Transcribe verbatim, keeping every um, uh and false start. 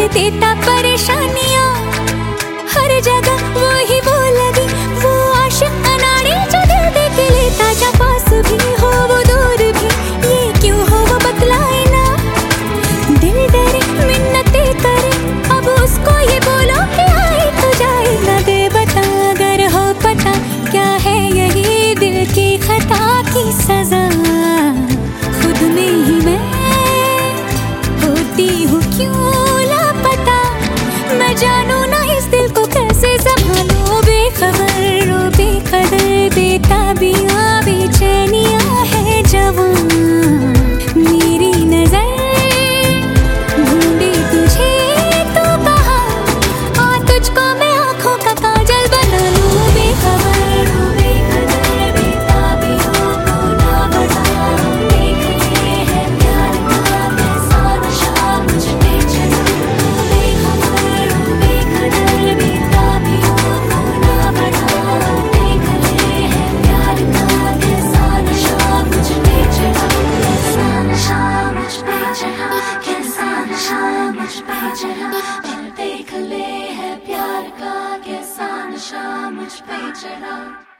देता परेशानियां, हर जगह वो ही वो लगी, वो आशिक अनाड़ी जो दिल दे के लेता जा पास भी हो वो दूर भी, ये क्यों हो वो बतलाए ना। दिल डरे मिन्नतें करे, अब उसको ये बोलो कि आए तो जाए ना दे बता, अगर हो पता क्या है यही दिल की खता की सजा। खुद में ही मैं होती हूँ क्यों लापता, मैं जानू ना इस दिल को कैसे संभालूं। बेखबर ओ बेकदर बेताबियां बेचैनियां है जवां, मेरी नजर ढूंढे तुझे तो कहा, आ तुझको मैं आंखों का काजल बना लूं। बेखबर ओ बेकदर बेताबियों को ना बता, देख ले है प्यार का कैसा नशा मुझ पे चढ़ा। बेखबर ओ बेकदर बेताबियों को ना बता, देख ले है प्यार का कैसा नशा मुझ पे चढ़ा। कैसा नशा मुझ पे चढ़ा, कैसा नशा मुझ पे चढ़ा, देख ले है प्यार का कैसा नशा मुझ पे चढ़ा।